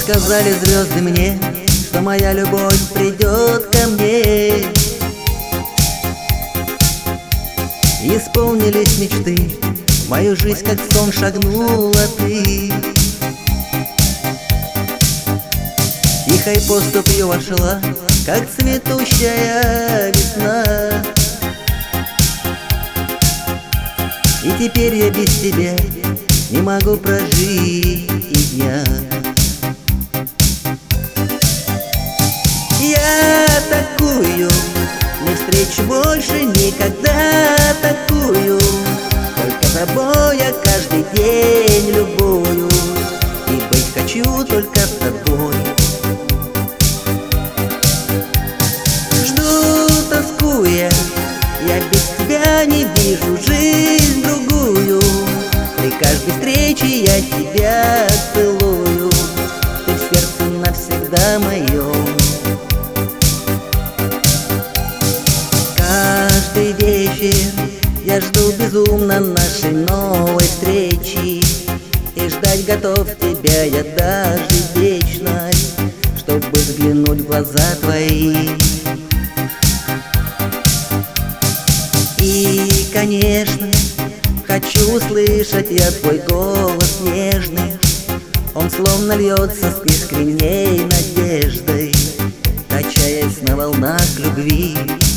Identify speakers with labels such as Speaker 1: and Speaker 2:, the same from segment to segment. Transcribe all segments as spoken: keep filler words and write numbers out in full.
Speaker 1: сказали звезды мне, что моя любовь придет ко мне. Исполнились мечты, в мою жизнь как сон шагнула ты. Тихой поступью вошла, как цветущая весна. И теперь я без тебя не могу прожить и дня. Я такую не встречу больше никогда, такую. Только тобой я каждый день любую, и быть хочу только с тобой. Жду, тоскуя, я без тебя не вижу жизнь другую. При каждой встрече я тебя целую, ты в сердце навсегда моем. Каждый вечер я жду безумно нашей новой встречи, и ждать готов тебя я даже вечность, чтобы взглянуть в глаза твои. И, конечно, хочу услышать я твой голос нежный. Он словно льется с искренней надеждой, качаясь на волнах любви.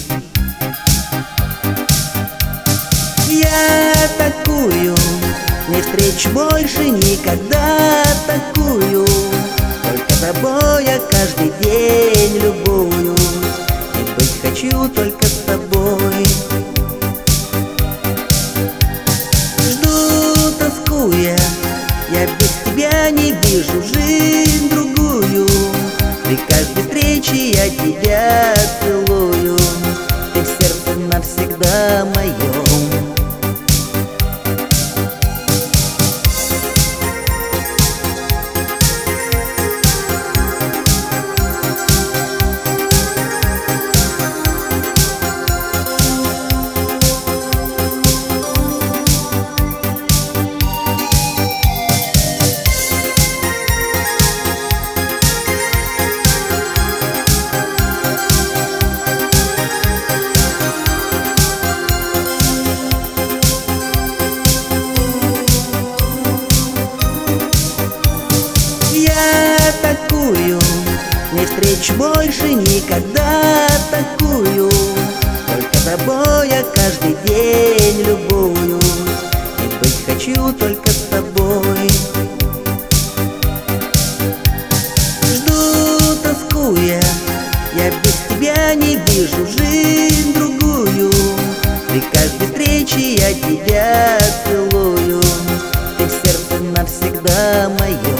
Speaker 1: Я такую не встречу больше никогда, такую. Только тобой я каждый день любую, и быть хочу только с тобой. Жду, тоскуя, я без тебя не вижу жизнь другую. При каждой встрече я тебя целую, ты в сердце навсегда моем. Такую не встречу больше никогда, такую. Только тобой я каждый день любую, и быть хочу только с тобой. Жду, тоскуя, я без тебя не вижу жизнь другую. При каждой встрече я тебя целую, ты в сердце навсегда моем.